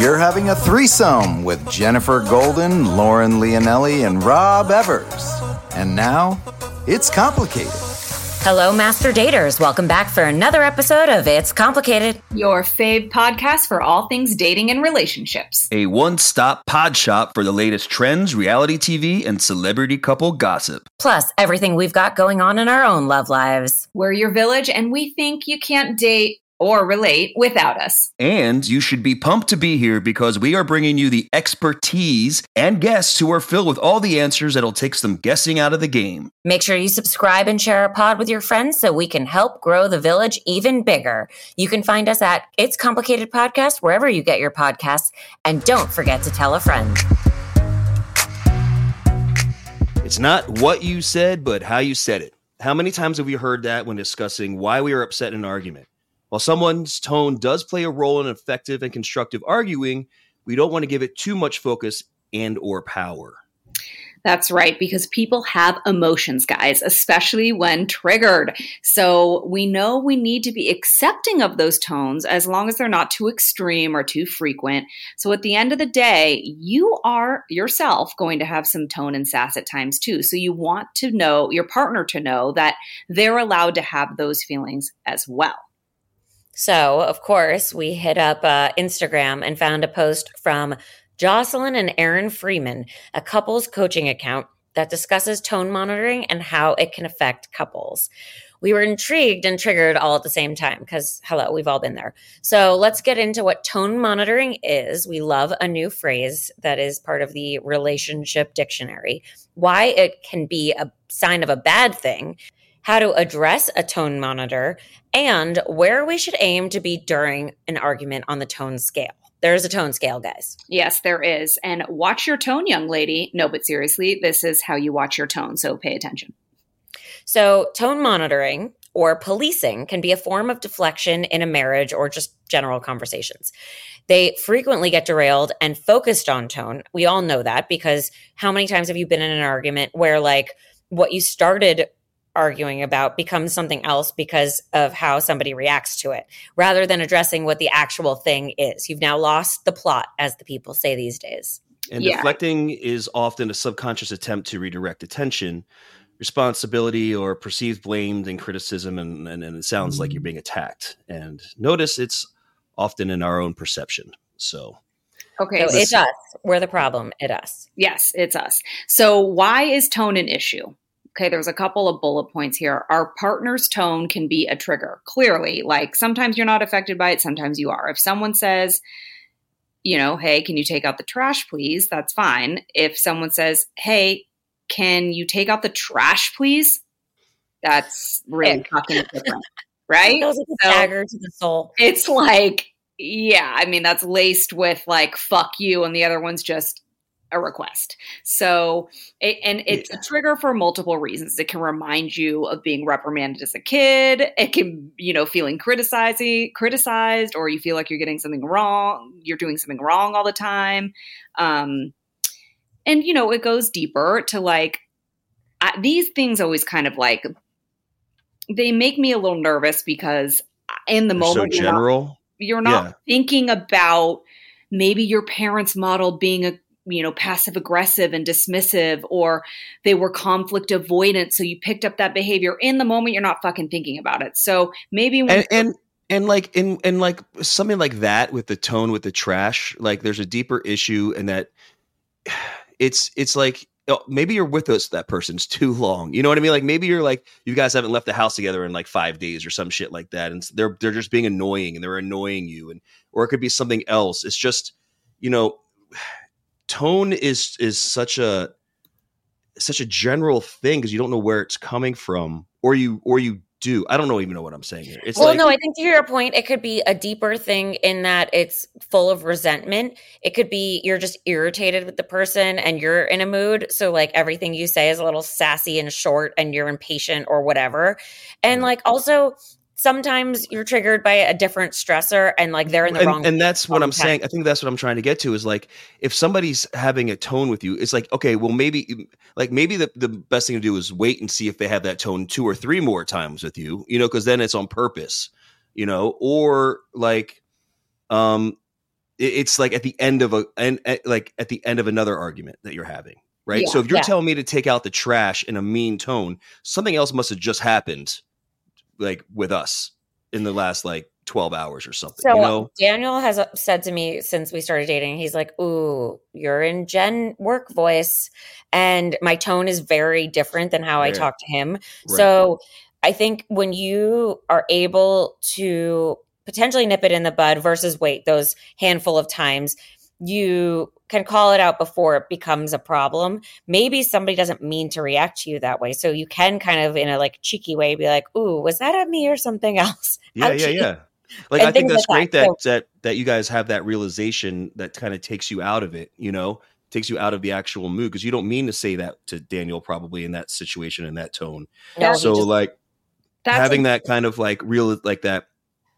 you're having a threesome with Jennifer Golden, Lauren Leonelli, and Rob Evers. And now, it's complicated. Hello, Master Daters. Welcome back for another episode of It's Complicated, your fave podcast for all things dating and relationships. A one-stop pod shop for the latest trends, reality TV, and celebrity couple gossip. Plus, everything we've got going on in our own love lives. We're your village, and we think you can't date or relate without us. And you should be pumped to be here because we are bringing you the expertise and guests who are filled with all the answers that'll take some guessing out of the game. Make sure you subscribe and share our pod with your friends so we can help grow the village even bigger. You can find us at It's Complicated Podcast wherever you get your podcasts. And don't forget to tell a friend. It's not what you said, but how you said it. How many times have we heard that when discussing why we are upset in an argument? While someone's tone does play a role in effective and constructive arguing, we don't want to give it too much focus and or power. That's right, because people have emotions, guys, especially when triggered. So we know we need to be accepting of those tones as long as they're not too extreme or too frequent. So at the end of the day, you are yourself going to have some tone and sass at times too. So you want to know, your partner to know that they're allowed to have those feelings as well. So, of course, we hit up Instagram and found a post from Jocelyn and Aaron Freeman, a couples coaching account that discusses tone monitoring and how it can affect couples. We were intrigued and triggered all at the same time because, hello, we've all been there. So let's get into what tone monitoring is. We love a new phrase that is part of the relationship dictionary, why it can be a sign of a bad thing, how to address a tone monitor, and where we should aim to be during an argument on the tone scale. There's a tone scale, guys. Yes, there is. And watch your tone, young lady. No, but seriously, this is how you watch your tone, so pay attention. So tone monitoring or policing can be a form of deflection in a marriage or just general conversations. They frequently get derailed and focused on tone. We all know that because how many times have you been in an argument where like what you started arguing about becomes something else because of how somebody reacts to it, rather than addressing what the actual thing is. You've now lost the plot, as the people say these days. And deflecting is often a subconscious attempt to redirect attention, responsibility, or perceived blame and criticism, and it sounds like you're being attacked. And notice it's often in our own perception. So okay, so it's us. We're the problem. It's us. Yes, it's us. So why is tone an issue? Okay, there's a couple of bullet points here. Our partner's tone can be a trigger. Clearly, like sometimes you're not affected by it, sometimes you are. If someone says, you know, hey, can you take out the trash, please? That's fine. If someone says, hey, can you take out the trash, please? That's really fucking different, right? It feels like a dagger to the soul. It's like, yeah, I mean, that's laced with like, fuck you, and the other one's just a request. So, it's a trigger for multiple reasons. It can remind you of being reprimanded as a kid. It can, you know, feeling criticized, or you feel like you're getting something wrong. You're doing something wrong all the time. And, you know, it goes deeper to like, these things always kind of like, they make me a little nervous because in the moment, so general. You're not thinking about maybe your parents modeled being a, you know, passive aggressive and dismissive, or they were conflict avoidant. So you picked up that behavior in the moment. You're not fucking thinking about it. So maybe when and like something like that with the tone, with the trash, like there's a deeper issue, and that it's like, maybe you're with that person's too long. You know what I mean? Like maybe you're like, you guys haven't left the house together in like 5 days or some shit like that. And they're just being annoying and they're annoying you. Or it could be something else. It's just, you know, tone is such a general thing because you don't know where it's coming from, or you do. I don't even know what I'm saying here. It's no, I think to your point, it could be a deeper thing in that it's full of resentment. It could be you're just irritated with the person and you're in a mood. So like everything you say is a little sassy and short and you're impatient or whatever. And like also sometimes you're triggered by a different stressor and like they're in the wrong. And that's what I'm saying. I think that's what I'm trying to get to is like, if somebody's having a tone with you, it's like, okay, well, maybe the best thing to do is wait and see if they have that tone 2 or 3 more times with you, you know, cause then it's on purpose, you know, or like, it's like at the end of at the end of another argument that you're having, right? Yeah, so if you're yeah. telling me to take out the trash in a mean tone, something else must have just happened, like with us in the last like 12 hours or something. So you know, Daniel has said to me since we started dating, he's like, "Ooh, you're in Jen work voice," and my tone is very different than how I Right. talk to him. Right. So I think when you are able to potentially nip it in the bud versus wait those handful of times, you can call it out before it becomes a problem. Maybe somebody doesn't mean to react to you that way. So you can kind of in a like cheeky way be like, "Ooh, was that at me or something else?" yeah. Like, And I think things that's like great that. that you guys have that realization that kind of takes you out of it, you know, takes you out of the actual mood, because you don't mean to say that to Daniel probably in that situation, in that tone. No, he So just- like That's having that kind of like real, like that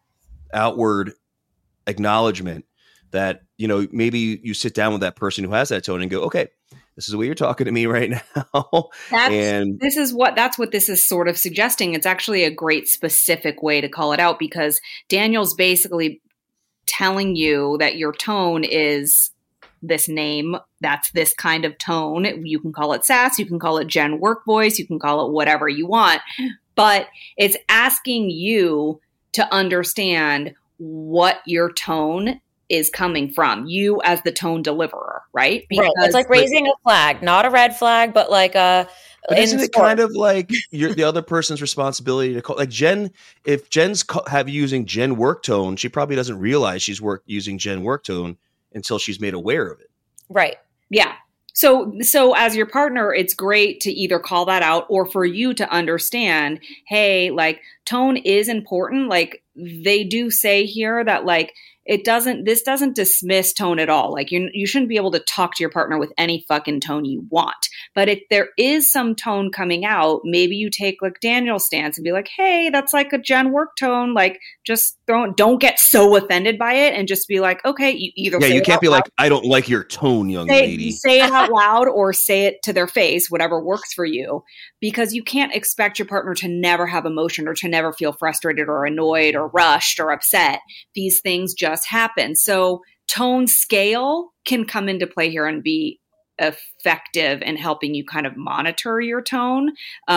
outward acknowledgement that, you know, maybe you sit down with that person who has that tone and go, okay, this is the way you're talking to me right now. And that's what this is sort of suggesting. It's actually a great specific way to call it out, because Daniel's basically telling you that your tone is this name, that's this kind of tone. You can call it sass, you can call it Jen work voice, you can call it whatever you want, but it's asking you to understand what your tone is coming from, you as the tone deliverer, right? Right. It's like raising a flag, not a red flag, but like a. But isn't it kind of like the other person's responsibility to call, like Jen? If Jen's using Jen work tone, she probably doesn't realize she's using Jen work tone until she's made aware of it. Right. Yeah. So as your partner, it's great to either call that out or for you to understand, hey, like tone is important. Like they do say here that like this doesn't dismiss tone at all. Like you shouldn't be able to talk to your partner with any fucking tone you want. But if there is some tone coming out, maybe you take like Daniel's stance and be like, hey, that's like a Jen work tone. Like just don't get so offended by it and just be like, okay, you either say you it can't out be loud, like, I don't like your tone, young lady. say it out loud or say it to their face, whatever works for you, because you can't expect your partner to never have emotion or to never feel frustrated or annoyed or rushed or upset. These things just happen. So tone scale can come into play here and be effective in helping you kind of monitor your tone,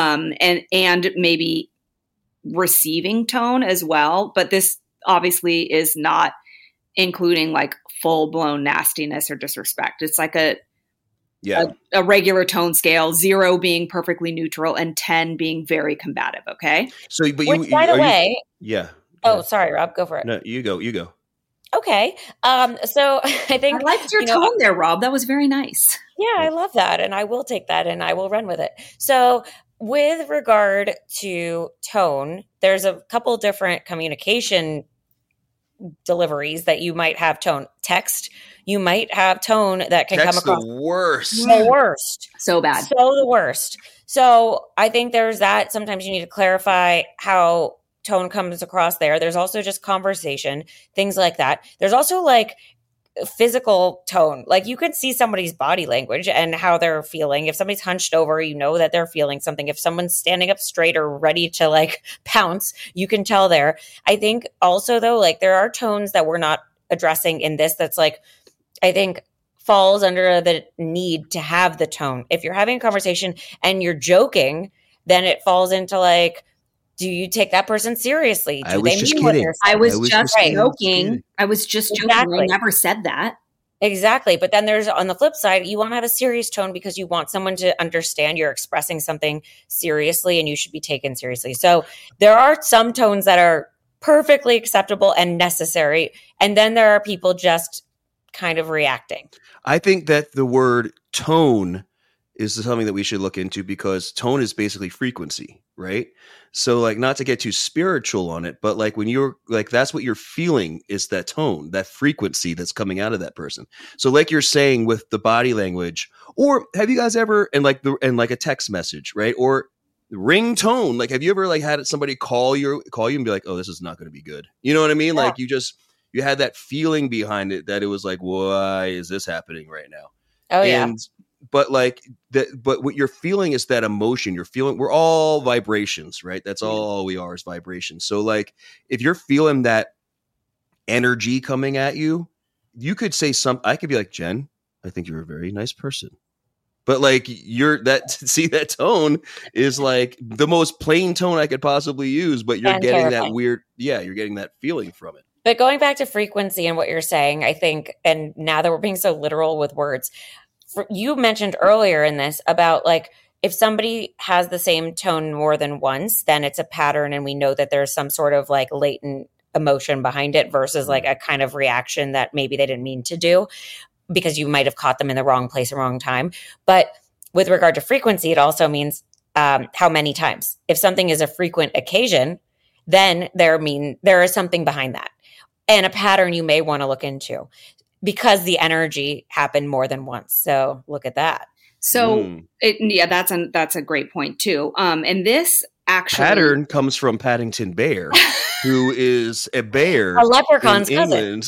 and maybe receiving tone as well. But this obviously is not including like full-blown nastiness or disrespect. It's like a regular tone scale, 0 being perfectly neutral and 10 being very combative. Okay. So, but Which, by the way, yeah. Oh, sorry, Rob, go for it. No, you go. Okay. So I think I liked your tone there, Rob. That was very nice. Yeah, I love that. And I will take that and I will run with it. So with regard to tone, there's a couple different communication deliveries that you might have tone. Text, you might have tone that can come across the worst. The worst. So bad. So the worst. So I think there's that. Sometimes you need to clarify how tone comes across there. There's also just conversation, things like that. There's also like physical tone. Like you can see somebody's body language and how they're feeling. If somebody's hunched over, you know that they're feeling something. If someone's standing up straight or ready to like pounce, you can tell there. I think also though, like there are tones that we're not addressing in this that's like, I think falls under the need to have the tone. If you're having a conversation and you're joking, then it falls into like, do you take that person seriously? I was just kidding. I was just Right. joking. I was just joking. Exactly. I never said that. Exactly. But then there's on the flip side, you want to have a serious tone because you want someone to understand you're expressing something seriously and you should be taken seriously. So there are some tones that are perfectly acceptable and necessary. And then there are people just kind of reacting. I think that the word tone is something that we should look into, because tone is basically frequency, right? So like, not to get too spiritual on it, but like when you're like, that's what you're feeling is that tone, that frequency that's coming out of that person. So like you're saying with the body language, or have you guys ever, and like a text message, right? Or ring tone. Like, have you ever like had somebody call you and be like, oh, this is not going to be good. You know what I mean? Yeah. Like you had that feeling behind it that it was like, why is this happening right now? Oh, yeah. But like that, but what you're feeling is that emotion. You're feeling, we're all vibrations, right? That's all we are, is vibrations. So like, if you're feeling that energy coming at you, you could say I could be like, Jen, I think you're a very nice person. But like that tone is like the most plain tone I could possibly use, but you're getting terrifying. That weird, you're getting that feeling from it. But going back to frequency and what you're saying, I think, and now that we're being so literal with words, you mentioned earlier in this about like, if somebody has the same tone more than once, then it's a pattern and we know that there's some sort of like latent emotion behind it versus like a kind of reaction that maybe they didn't mean to do, because you might have caught them in the wrong place, wrong time. But with regard to frequency, it also means how many times. If something is a frequent occasion, then there is something behind that and a pattern you may want to look into because the energy happened more than once. So look at that. So that's a great point too. And this actually pattern comes from Paddington Bear, who is a bear, a leprechaun's cousin.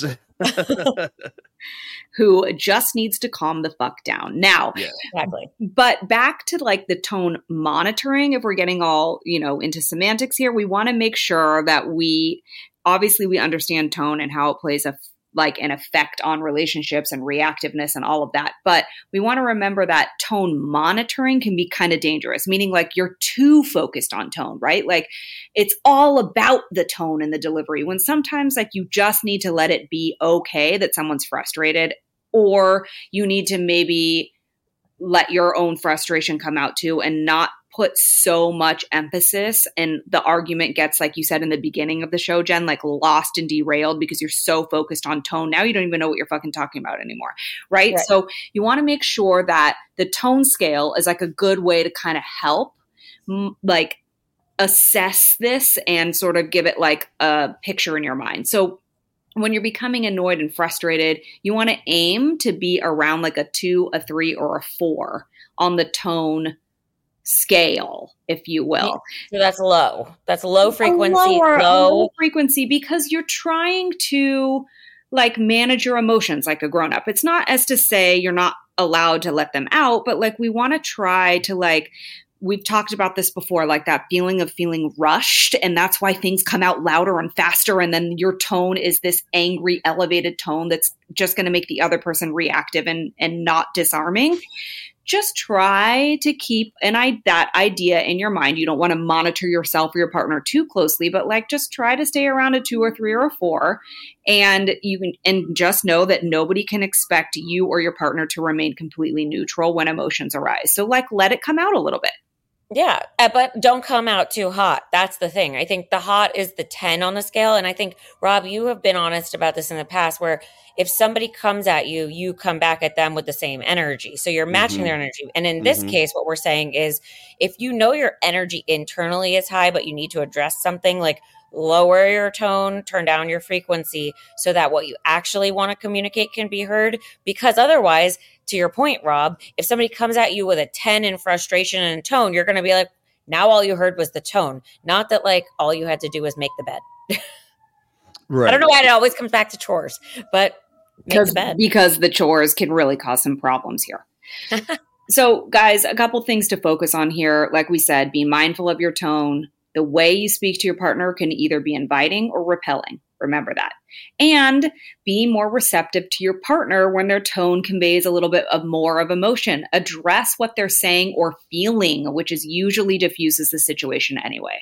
Who just needs to calm the fuck down. Now, exactly. But back to like the tone monitoring, if we're getting all, into semantics here, we want to make sure that we understand tone and how it plays an effect on relationships and reactiveness and all of that. But we want to remember that tone monitoring can be kind of dangerous, meaning like you're too focused on tone, right? Like it's all about the tone and the delivery, when sometimes like you just need to let it be okay that someone's frustrated, or you need to maybe let your own frustration come out too and not put so much emphasis, and the argument gets, like you said in the beginning of the show, Jen, like lost and derailed because you're so focused on tone. Now you don't even know what you're fucking talking about anymore, right? So you want to make sure that the tone scale is like a good way to kind of help like assess this and sort of give it like a picture in your mind. So when you're becoming annoyed and frustrated, you want to aim to be around like a 2, a 3, or a 4 on the tone scale, if you will. So that's low. That's low frequency. Low frequency, because you're trying to like manage your emotions like a grown-up. It's not as to say you're not allowed to let them out, but like we want to try to like, we've talked about this before, like that feeling of feeling rushed. And that's why things come out louder and faster. And then your tone is this angry, elevated tone that's just going to make the other person reactive and not disarming. Just try to keep that idea in your mind. You don't want to monitor yourself or your partner too closely, but like just try to stay around a 2 or 3 or a 4. And just know that nobody can expect you or your partner to remain completely neutral when emotions arise. So like let it come out a little bit. Yeah, but don't come out too hot. That's the thing. I think the hot is the 10 on the scale. And I think, Rob, you have been honest about this in the past, where if somebody comes at you, you come back at them with the same energy. So you're matching their energy. And in this case, what we're saying is if you know your energy internally is high, but you need to address something, like lower your tone, turn down your frequency so that what you actually want to communicate can be heard. Because otherwise, to your point, Rob, if somebody comes at you with a 10 in frustration and tone, you're going to be like, now all you heard was the tone. Not that like all you had to do was make the bed. Right. I don't know why it always comes back to chores, but make the bed. Because the chores can really cause some problems here. So guys, a couple things to focus on here. Like we said, be mindful of your tone. The way you speak to your partner can either be inviting or repelling. Remember that. And be more receptive to your partner when their tone conveys a little bit of more of emotion. Address what they're saying or feeling, which is usually diffuses the situation anyway.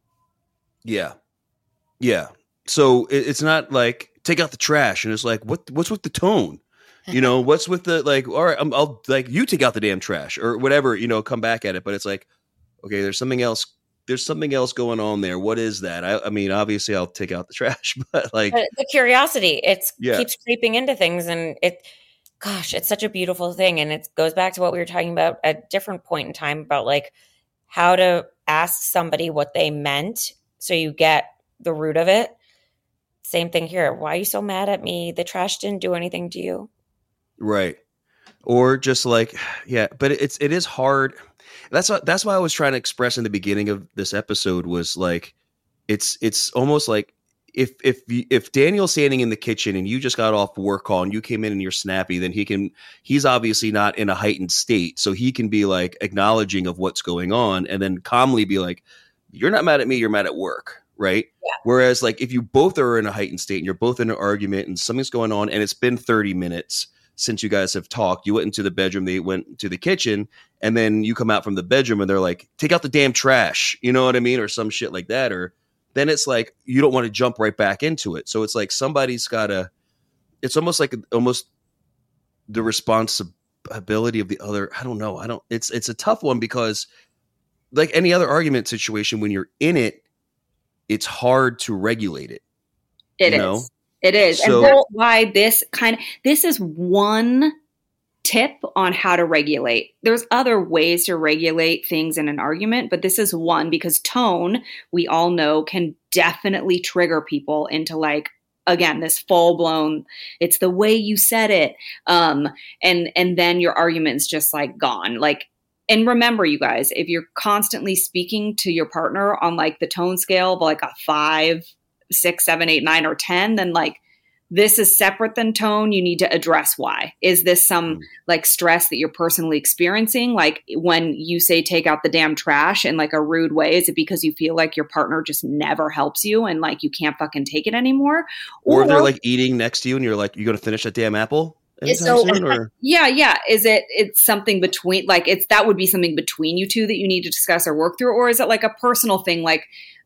Yeah. Yeah. So it's not like take out the trash and it's like, what's with the tone? What's with the like, all right, I'll like you take out the damn trash or whatever, come back at it. But it's like, okay, there's something else going on there. What is that? I mean, obviously I'll take out the trash, but like the curiosity, keeps creeping into things. And it's such a beautiful thing. And it goes back to what we were talking about at a different point in time about like how to ask somebody what they meant. So you get the root of it. Same thing here. Why are you so mad at me? The trash didn't do anything to you. Right. Or just like, yeah, but it is hard. That's why I was trying to express in the beginning of this episode was like, it's almost like if Daniel's standing in the kitchen and you just got off work call and you came in and you're snappy, then he's obviously not in a heightened state. So he can be like acknowledging of what's going on and then calmly be like, you're not mad at me, you're mad at work. right? Yeah. Whereas like if you both are in a heightened state and you're both in an argument and something's going on and it's been 30 minutes since you guys have talked, you went into the bedroom, they went to the kitchen, and then you come out from the bedroom and they're like, take out the damn trash, you know what I mean? Or some shit like that. Or then it's like, you don't want to jump right back into it. So it's like somebody's gotta, it's almost like the responsibility of the other. I don't know. It's a tough one because like any other argument situation, when you're in it, it's hard to regulate it. It is. It is. So, and that's why this is one tip on how to regulate. There's other ways to regulate things in an argument, but this is one because tone, we all know, can definitely trigger people into like, again, this full blown, it's the way you said it. And then your argument's just like gone. Like, and remember you guys, if you're constantly speaking to your partner on like the tone scale of like a 5, 6, 7, 8, 9, or 10, then like this is separate than tone. You need to address why. Is this some like stress that you're personally experiencing? Like when you say take out the damn trash in like a rude way, is it because you feel like your partner just never helps you and like you can't fucking take it anymore? Or they're like eating next to you and you're like, you going to finish that damn apple? Yeah. Is it's something between like that would be something between you two that you need to discuss or work through? Or is it like a personal thing? Like,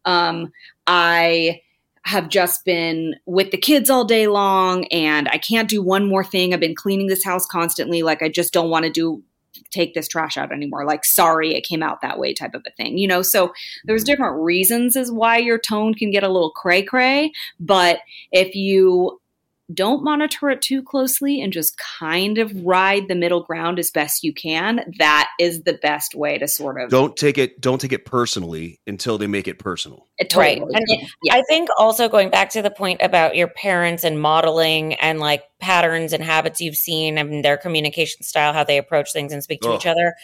I have just been with the kids all day long and I can't do one more thing. I've been cleaning this house constantly. Like, I just don't want to take this trash out anymore. Like, sorry, it came out that way type of a thing, you know? So there's different reasons as why your tone can get a little cray cray, but if you don't monitor it too closely and just kind of ride the middle ground as best you can, that is the best way to sort of don't take it personally until they make it personal. Right. And I think also going back to the point about your parents and modeling and like patterns and habits you've seen and their communication style, how they approach things and speak to each other.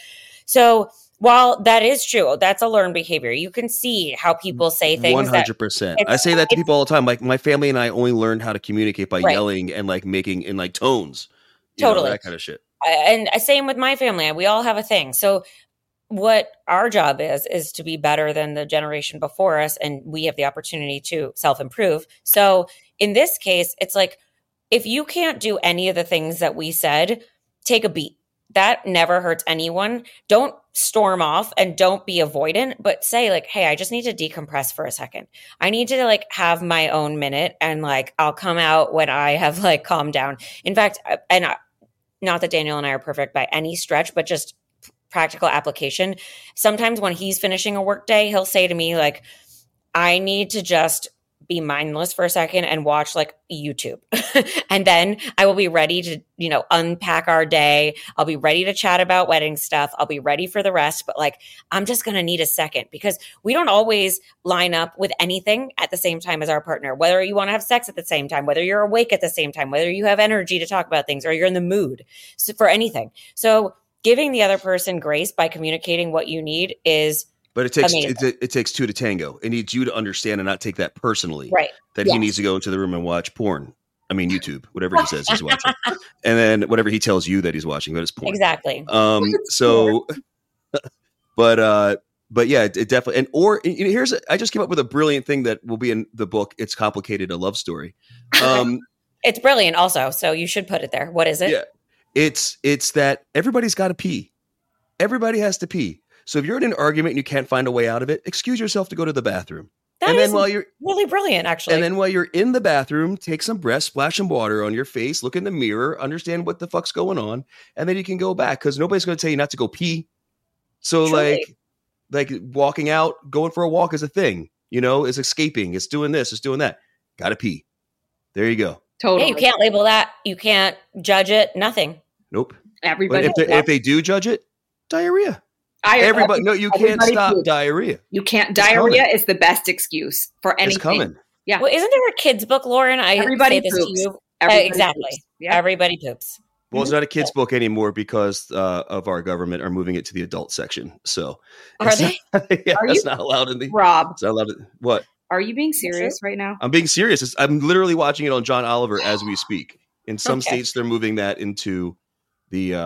So while that is true, that's a learned behavior. You can see how people say things. 100%. I say that to people all the time. Like my family and I only learned how to communicate by yelling and like making in like tones. Totally. That kind of shit. And same with my family. We all have a thing. So what our job is to be better than the generation before us. And we have the opportunity to self-improve. So in this case, it's like, if you can't do any of the things that we said, take a beat. That never hurts anyone. Don't storm off and don't be avoidant, but say like, hey, I just need to decompress for a second. I need to like have my own minute and like, I'll come out when I have like calmed down. In fact, and not that Daniel and I are perfect by any stretch, but just practical application. Sometimes when he's finishing a work day, he'll say to me like, I need to just be mindless for a second and watch like YouTube. And then I will be ready to, unpack our day. I'll be ready to chat about wedding stuff. I'll be ready for the rest. But like, I'm just going to need a second because we don't always line up with anything at the same time as our partner, whether you want to have sex at the same time, whether you're awake at the same time, whether you have energy to talk about things or you're in the mood for anything. So giving the other person grace by communicating what you need is But it takes two to tango. It needs you to understand and not take that personally. Right. That he needs to go into the room and watch porn. I mean, YouTube, whatever he says he's watching. And then whatever he tells you that he's watching, but it's porn. Exactly. But yeah, it definitely. And I just came up with a brilliant thing that will be in the book. It's Complicated, a Love Story. It's brilliant also. So you should put it there. What is it? Yeah. It's that everybody's got to pee. Everybody has to pee. So if you're in an argument and you can't find a way out of it, excuse yourself to go to the bathroom. That is really brilliant, actually. And then while you're in the bathroom, take some breath, splash some water on your face, look in the mirror, understand what the fuck's going on, and then you can go back because nobody's going to tell you not to go pee. So like walking out, going for a walk is a thing, it's escaping, it's doing this, it's doing that. Gotta pee. There you go. Totally. Yeah, you can't label that. You can't judge it. Nothing. Nope. Everybody. But if they do judge it, diarrhea. Everybody, no, you can't stop diarrhea. You can't. Diarrhea is the best excuse for anything. It's coming. Yeah. Well, isn't there a kid's book, Lauren? Everybody say this poops. to you. Exactly. Poops. Yeah. Everybody poops. Well, it's not a kid's book anymore because of our government are moving it to the adult section. So are they? It's not allowed in the Rob. It's not allowed. What? Are you being serious right now? I'm being serious. I'm literally watching it on John Oliver as we speak. In some states, they're moving that into the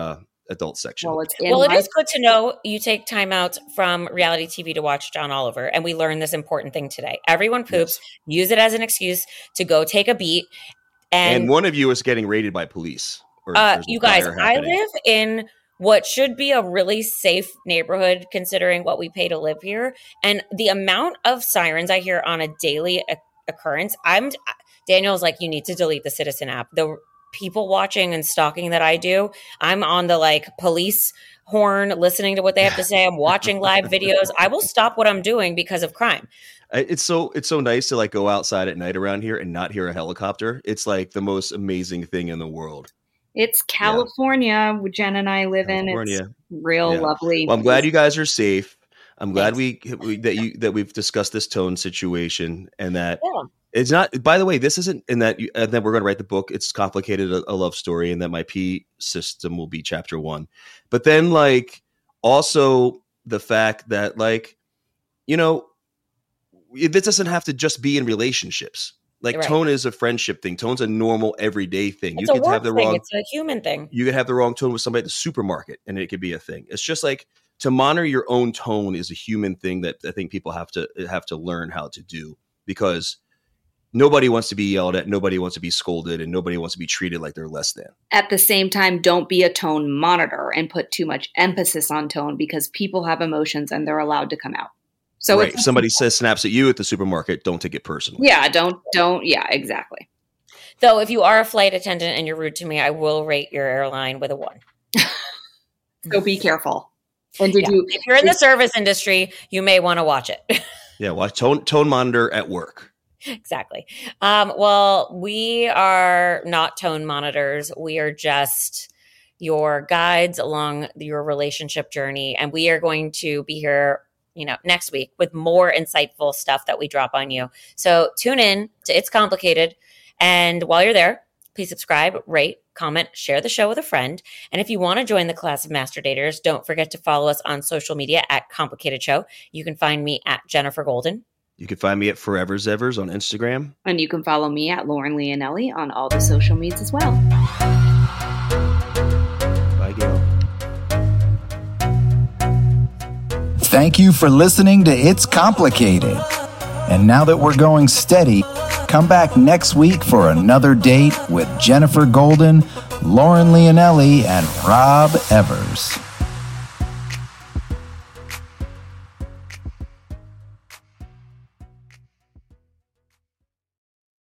adult section. Well, it's Well, it is good to know you take time out from reality TV to watch John Oliver, and we learned this important thing today. Everyone poops. Yes. Use it as an excuse to go take a beat. And one of you is getting raided by police. You guys, I live in what should be a really safe neighborhood considering what we pay to live here. And the amount of sirens I hear on a daily occurrence, Daniel's like, you need to delete the Citizen app. The people watching and stalking that I do, I'm on the like police horn, listening to what they have to say. I'm watching live videos. I will stop what I'm doing because of crime. It's so nice to like go outside at night around here and not hear a helicopter. It's like the most amazing thing in the world. It's California, Jen and I live in. It's real lovely. Well, I'm glad you guys are safe. I'm glad that we've discussed this tone situation and that it's not. By the way, this isn't in that. And then we're going to write the book. It's complicated, a love story, and that my P system will be chapter 1. But then, like, also the fact that, like, you know, this doesn't have to just be in relationships. Like tone is a friendship thing. Tone's a normal everyday thing. It's it's a human thing. You could have the wrong tone with somebody at the supermarket and it could be a thing. It's just like to monitor your own tone is a human thing that I think people have to learn how to do, because nobody wants to be yelled at, nobody wants to be scolded, and nobody wants to be treated like they're less than. At the same time, don't be a tone monitor and put too much emphasis on tone, because people have emotions and they're allowed to come out. So if somebody snaps at you at the supermarket, don't take it personally. Yeah, don't. Yeah, exactly. Though if you are a flight attendant and you're rude to me, I will rate your airline with a 1. So be careful. And if you're in the service industry, you may want to watch it. Yeah, watch tone monitor at work. Exactly. Well, we are not tone monitors. We are just your guides along your relationship journey, and we are going to be here next week with more insightful stuff that we drop on you. So tune in to It's Complicated. And while you're there, please subscribe, rate, comment, share the show with a friend. And if you want to join the class of master daters, don't forget to follow us on social media at Complicated Show. You can find me at Jennifer Golden. You can find me at Forever Zevers on Instagram. And you can follow me at Lauren Leonelli on all the social medias as well. Bye, Gail. Thank you for listening to It's Complicated. And now that we're going steady, come back next week for another date with Jennifer Golden, Lauren Leonelli, and Rob Evers.